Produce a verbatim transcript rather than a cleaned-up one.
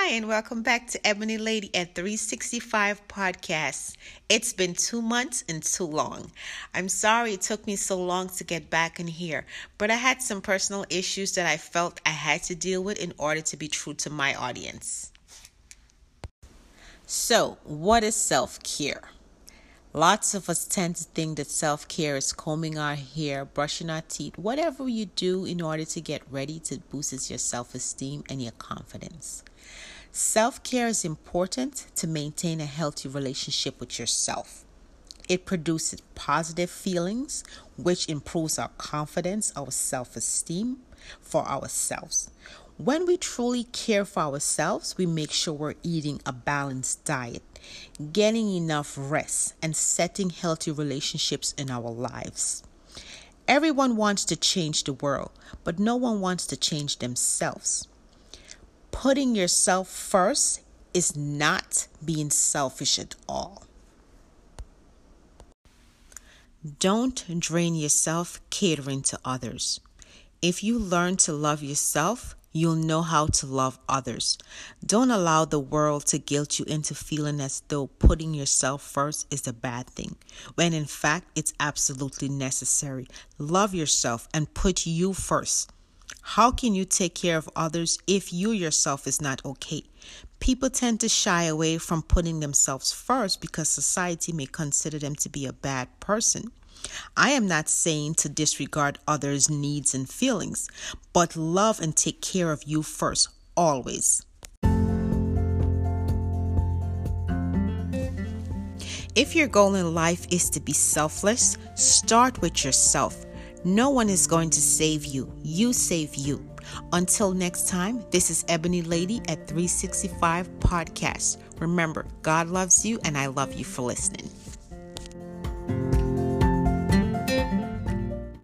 Hi, and welcome back to Ebony Lady at three sixty-five Podcast. It's been two months and too long. I'm sorry it took me so long to get back in here, but I had some personal issues that I felt I had to deal with in order to be true to my audience. So, what is self-care? Lots of us tend to think that self-care is combing our hair, brushing our teeth, whatever you do in order to get ready to boost your self-esteem and your confidence. Self-care is important to maintain a healthy relationship with yourself. It produces positive feelings, which improves our confidence, our self-esteem for ourselves. When we truly care for ourselves, we make sure we're eating a balanced diet, getting enough rest, and setting healthy relationships in our lives. Everyone wants to change the world, but no one wants to change themselves. Putting yourself first is not being selfish at all. Don't drain yourself catering to others. If you learn to love yourself, you'll know how to love others. Don't allow the world to guilt you into feeling as though putting yourself first is a bad thing, when in fact it's absolutely necessary. Love yourself and put you first. How can you take care of others if you yourself is not okay? People tend to shy away from putting themselves first because society may consider them to be a bad person. I am not saying to disregard others' needs and feelings, but love and take care of you first, always. If your goal in life is to be selfless, start with yourself. No one is going to save you. You save you. Until next time, this is Ebony Lady at three sixty-five Podcast. Remember, God loves you and I love you for listening.